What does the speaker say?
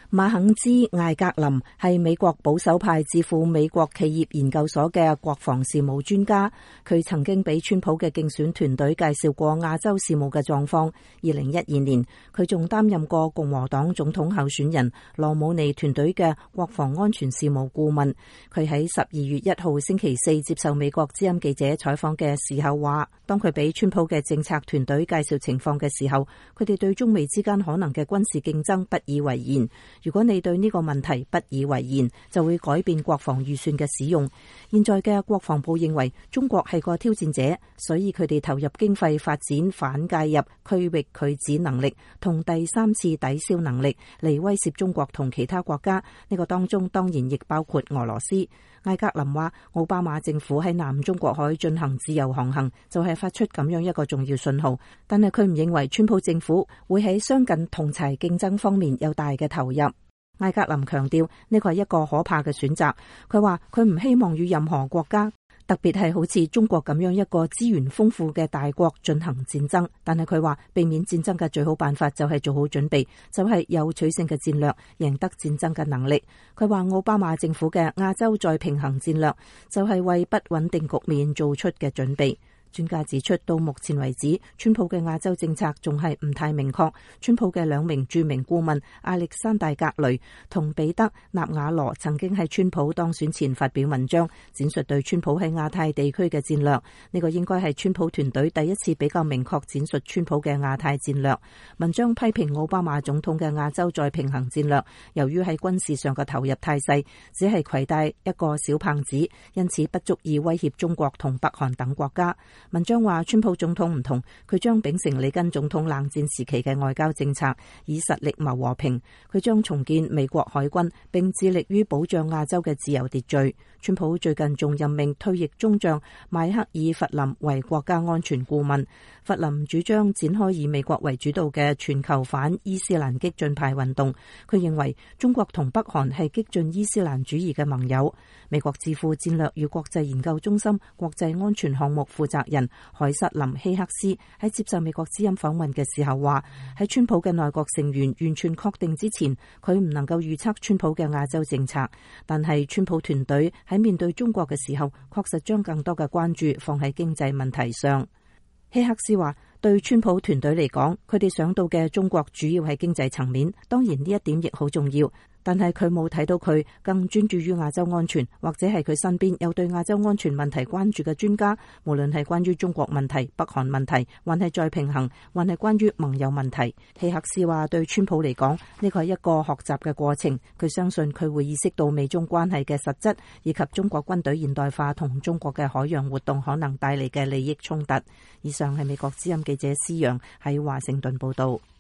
馬肯茲艾格林係美國保守派智庫美國企業研究所嘅國防事務專家，佢曾經俾川普嘅競選團隊介紹過亞洲事務嘅狀況。2012年，佢仲擔任過共和黨總統候選人羅姆尼團隊嘅國防安全事務顧問。佢喺12月1號星期四接受美國之音記者採訪嘅時候話，當佢俾川普嘅政策團隊介紹情況嘅時候，佢哋對中美之間可能嘅軍事競爭不以為然。如果你對呢個問題不以為然，就會改變國防預算嘅使用。現在嘅國防部認為中國係個挑戰者，所以佢哋投入經費發展反介入區域拒止能力同第三次抵消能力嚟威懾中國同其他國家。呢個當中當然亦包括俄羅斯。艾格林話，奧巴馬政府喺南中國海進行自由航行，就係發出咁樣一個重要信號。但係佢唔認為川普政府會喺相近同儕競爭方面有大嘅投入。艾格林強調呢個係一個可怕嘅選擇。佢話佢唔希望與任何國家，特別係好似中國咁樣一個資源豐富嘅大國進行戰爭。但係佢話避免戰爭嘅最好辦法就係做好準備，就係有取勝嘅戰略，贏得戰爭嘅能力。佢話奧巴馬政府嘅亞洲再平衡戰略就係為不穩定局面做出嘅準備。專家指出，到目前為止，川普嘅亞洲政策仲係唔太明確。川普嘅兩名著名顧問亞歷山大格雷同彼得納瓦羅曾經喺川普當選前發表文章，展述對川普喺亞太地區嘅戰略。呢個應該係川普團隊第一次比較明確展述川普嘅亞太戰略。文章批評奧巴馬總統嘅亞洲再平衡戰略，由於喺軍事上嘅投入太細，只係攜帶一個小棒子，因此不足以威脅中國同北韓等國家。文章話，川普總統唔同，佢將秉承里根總統冷戰時期嘅外交政策，以實力謀和平。佢將重建美國海軍，並致力於保障亞洲嘅自由秩序。川普最近仲任命退役中將邁克爾弗林為國家安全顧問。弗林主張展開以美國為主導嘅全球反伊斯蘭激進派運動。佢認為中國同北韓係激進伊斯蘭主義嘅盟友。美國智庫戰略與國際研究中心國際安全項目負責人海瑟琳希克斯喺接受美國之音訪問嘅時候話，喺川普嘅內閣成員完全確定之前，佢唔能夠預測川普嘅亞洲政策。但係川普團隊喺面對中國嘅時候，確實將更多嘅關注放喺經濟問題上。希克斯話，對川普團隊嚟講，佢哋想到嘅中國主要係經濟層面，當然呢一點亦好重要。但係佢冇睇到佢更專注於亞洲安全，或者係佢身邊有對亞洲安全問題關注嘅專家，無論係關於中國問題、北韓問題，還係再平衡，還係關於盟友問題。希克斯話，對川普嚟講，呢個係一個學習嘅過程。佢相信佢會意識到美中關係嘅實質，以及中國軍隊現代化同中國嘅海洋活動可能帶嚟嘅利益衝突。以上係美國之音記者施洋喺華盛頓報道。